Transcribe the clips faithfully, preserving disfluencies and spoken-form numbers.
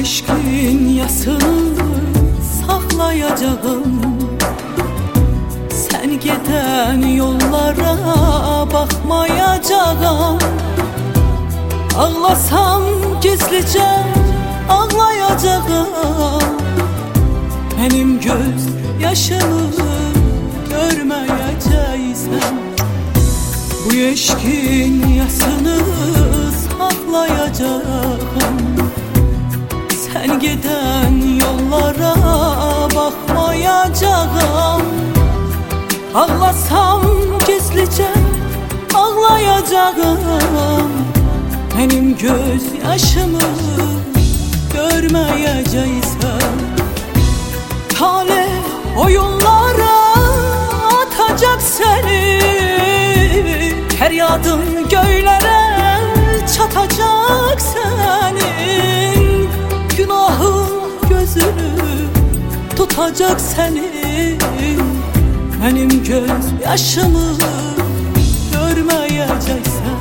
eşkin yasını saklayacağım. Sen giden yollara bakmayacağım. Ağlasam gizlice ağlayacağım. Benim göz yaşımı görmeyeceksen, bu eşkin yasını saklayacağım. Sen giden yollara bakmayacağım. Ağlasam gizlice ağlayacağım. Benim göz yaşımı görmeyeceksen, talih oyunlara atacak seni. Feryadın göylere çatacak senin. Günahın gözünü tutacak senin. Benim göz yaşımı görmeyeceksen,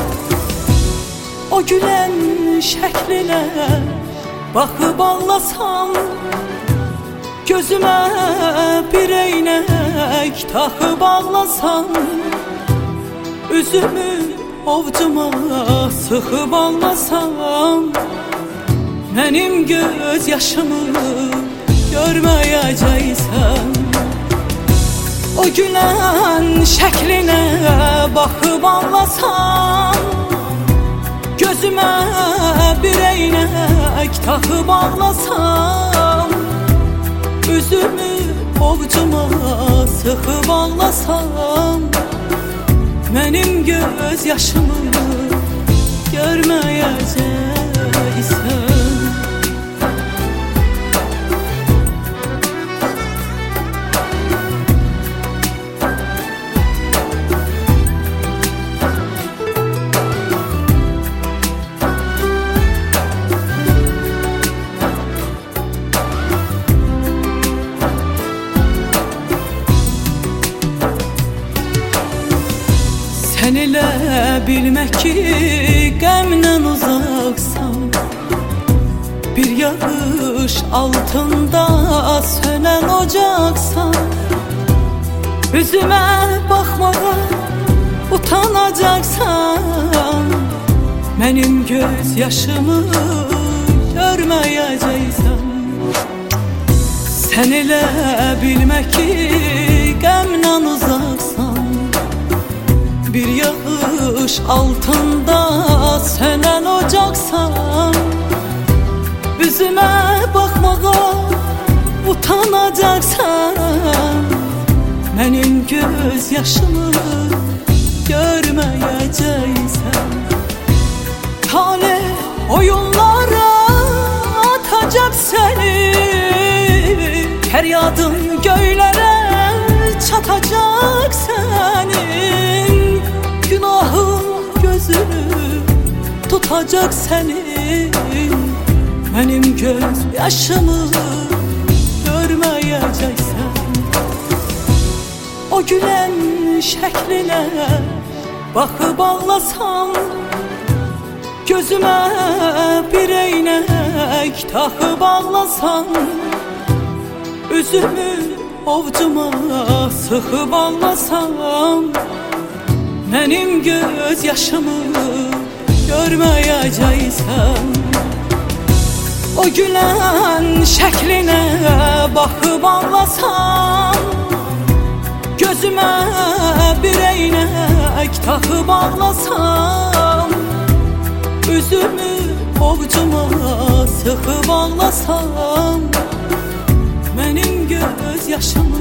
o gülen şekline bakıp ağlasam, gözüme bir eynek takıp ağlasam, üzümü ovcuma sıkıp ağlasam, benim göz yaşımı görmeyeceksen, o gülen şekline bakıp ağlasam, gözüme bir eynek takıp ağlasam, üzümü ovcuma sıkıp ağlasam, benim göz yaşımı görmeyeceksen. Sen ile bilmek ki qəmdən uzaqsan, bir yağış altında sönən ocaqsan, üzümə baxmağa utanacaqsan, benim göz yaşımı görmeyeceksen. Sen ile bilmek ki qəmdən uzaqsan, bir yağış altında sönen ocaksan, üzüme bakmağa utanacaksan, benim göz yaşımı görmeyeceksen, talih oyunlara atacak seni. Feryadın göylere çatacak senin. Günahın gözünü tutacak senin. Benim göz yaşımı görmeyeceksen, o gülen şekline bakıp ağlasam, gözüme bir eynek takıp ağlasam, üzümü ovcuma sıkıp ağlasam, benim göz yaşımı görmeyeceksen, o gülen şekline bakıp ağlasam, gözüme bir eynek takıp ağlasam, üzümü ovcuma sıkıp ağlasam, benim göz yaşımı